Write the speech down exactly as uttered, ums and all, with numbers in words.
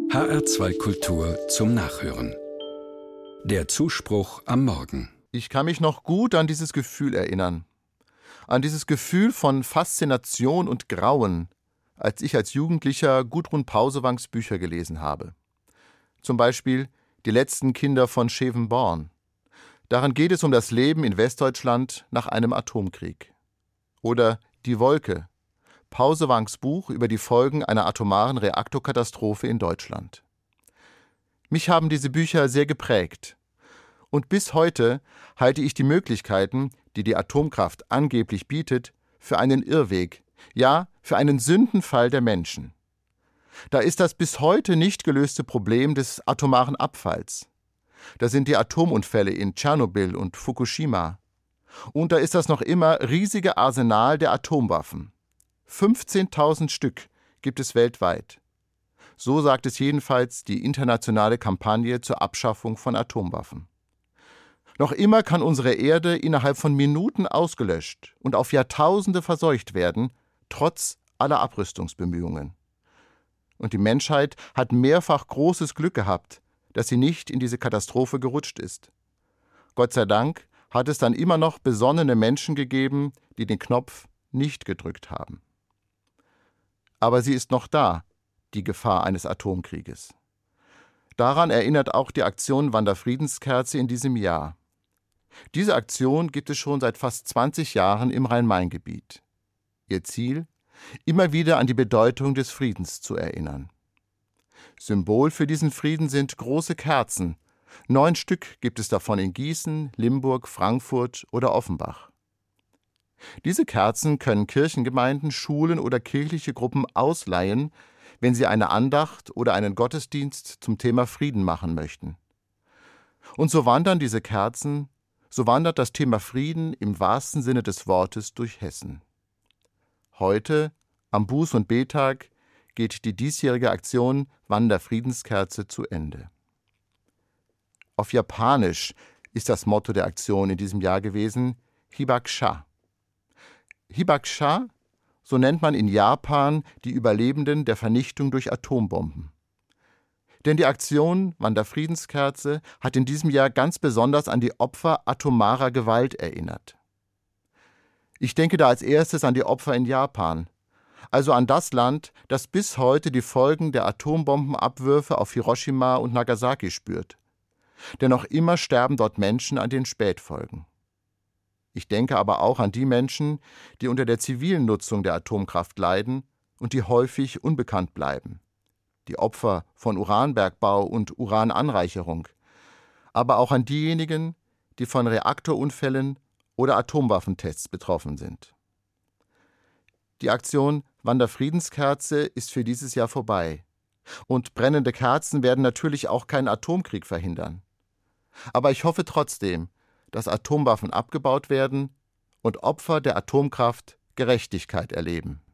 H R zwei Kultur zum Nachhören. Der Zuspruch am Morgen. Ich kann mich noch gut an dieses Gefühl erinnern. An dieses Gefühl von Faszination und Grauen, als ich als Jugendlicher Gudrun Pausewangs Bücher gelesen habe. Zum Beispiel Die letzten Kinder von Schevenborn. Darin geht es um das Leben in Westdeutschland nach einem Atomkrieg. Oder Die Wolke, Pausewangs Buch über die Folgen einer atomaren Reaktorkatastrophe in Deutschland. Mich haben diese Bücher sehr geprägt. Und bis heute halte ich die Möglichkeiten, die die Atomkraft angeblich bietet, für einen Irrweg, ja, für einen Sündenfall der Menschen. Da ist das bis heute nicht gelöste Problem des atomaren Abfalls. Da sind die Atomunfälle in Tschernobyl und Fukushima. Und da ist das noch immer riesige Arsenal der Atomwaffen. fünfzehntausend Stück gibt es weltweit. So sagt es jedenfalls die internationale Kampagne zur Abschaffung von Atomwaffen. Noch immer kann unsere Erde innerhalb von Minuten ausgelöscht und auf Jahrtausende verseucht werden, trotz aller Abrüstungsbemühungen. Und die Menschheit hat mehrfach großes Glück gehabt, dass sie nicht in diese Katastrophe gerutscht ist. Gott sei Dank hat es dann immer noch besonnene Menschen gegeben, die den Knopf nicht gedrückt haben. Aber sie ist noch da, die Gefahr eines Atomkrieges. Daran erinnert auch die Aktion Wanderfriedenskerze in diesem Jahr. Diese Aktion gibt es schon seit fast zwanzig Jahren im Rhein-Main-Gebiet. Ihr Ziel? Immer wieder an die Bedeutung des Friedens zu erinnern. Symbol für diesen Frieden sind große Kerzen. Neun Stück gibt es davon in Gießen, Limburg, Frankfurt oder Offenbach. Diese Kerzen können Kirchengemeinden, Schulen oder kirchliche Gruppen ausleihen, wenn sie eine Andacht oder einen Gottesdienst zum Thema Frieden machen möchten. Und so wandern diese Kerzen, so wandert das Thema Frieden im wahrsten Sinne des Wortes durch Hessen. Heute, am Buß- und Betag, geht die diesjährige Aktion Wanderfriedenskerze zu Ende. Auf Japanisch ist das Motto der Aktion in diesem Jahr gewesen Hibakusha. Hibakusha, so nennt man in Japan die Überlebenden der Vernichtung durch Atombomben. Denn die Aktion Wanderfriedenskerze hat in diesem Jahr ganz besonders an die Opfer atomarer Gewalt erinnert. Ich denke da als erstes an die Opfer in Japan, also an das Land, das bis heute die Folgen der Atombombenabwürfe auf Hiroshima und Nagasaki spürt. Denn noch immer sterben dort Menschen an den Spätfolgen. Ich denke aber auch an die Menschen, die unter der zivilen Nutzung der Atomkraft leiden und die häufig unbekannt bleiben. Die Opfer von Uranbergbau und Urananreicherung. Aber auch an diejenigen, die von Reaktorunfällen oder Atomwaffentests betroffen sind. Die Aktion Wanderfriedenskerze ist für dieses Jahr vorbei. Und brennende Kerzen werden natürlich auch keinen Atomkrieg verhindern. Aber ich hoffe trotzdem, dass Atomwaffen abgebaut werden und Opfer der Atomkraft Gerechtigkeit erleben.